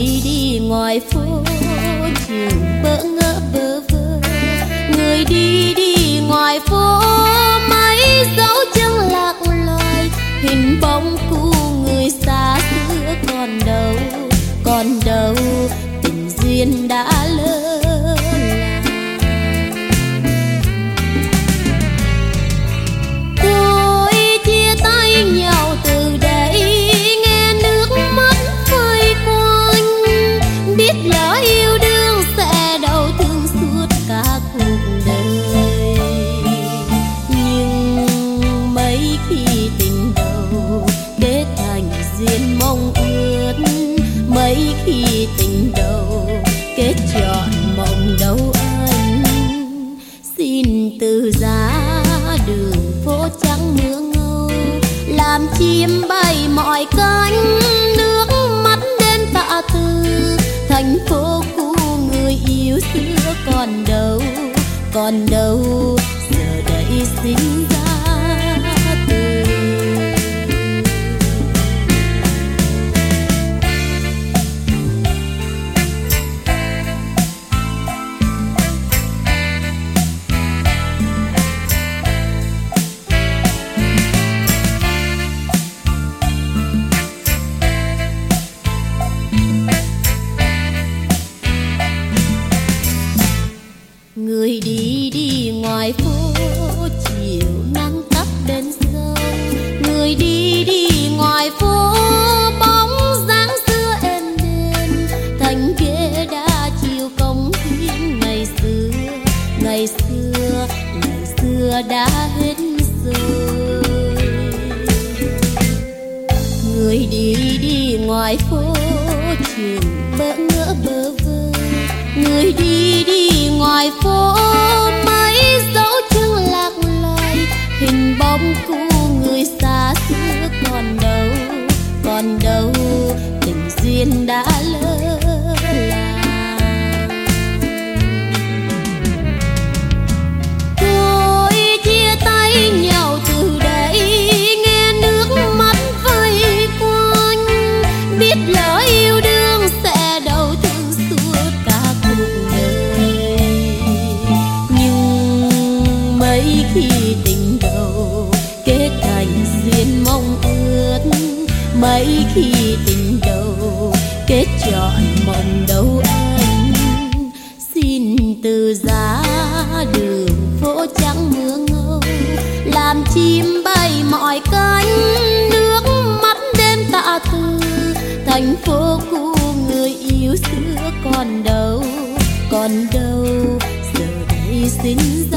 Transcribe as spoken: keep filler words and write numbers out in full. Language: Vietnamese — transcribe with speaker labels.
Speaker 1: đi đi ngoài phố chiều bỡ ngỡ bơ vơ, người đi đi ngoài phố mấy dấu chân lạc loài, hình bóng cũ người xa xưa còn đâu, còn đâu tình duyên đã lỡ làng. Thôi chia tay nhau từ đây, nghe nước mắt vơi quanh, biết lỡ yêu đương sẽ đau thương suốt cả cuộc đời. Nhưng mấy khi tình đầu kết thành duyên mong ước, mấy khi tình đầu kết trọn mộng đâu anh, xin từ giá đường phố trắng mưa ngâu, làm chim bay mọi cánh, nước mắt đến tạ từ thành phố cũ người yêu xưa còn đâu, còn đâu giờ đây sinh ra từ. Người đi đi ngoài phố chiều nắng tắt bên sông, người đi đi ngoài phố bóng dáng xưa êm đềm, thành ghế đã chiều công viên ngày xưa, ngày xưa, ngày xưa đã hết rồi. Người đi đi ngoài phố chiều bỡ ngỡ bơ vơ, người đi đi ngoài phố mấy dấu chân lạc loài, hình bóng cũ người xa xưa còn đâu, còn đâu tình duyên đã lỡ làng. Thôi chia tay nhau từ đây, nghe nước mắt vơi quanh, biết lỡ yêu đương sẽ đau thương suốt cả cuộc đời. Nhưng mấy khi tình đầu kết thành duyên mong ước, mấy khi tình đầu kết trọn mộng đâu anh, xin từ giá đường phố trắng mưa ngâu, làm chim bay mọi cánh, nước mắt đêm tạ từ thành phố cũ người yêu xưa còn đâu, còn đâu giờ đây sinh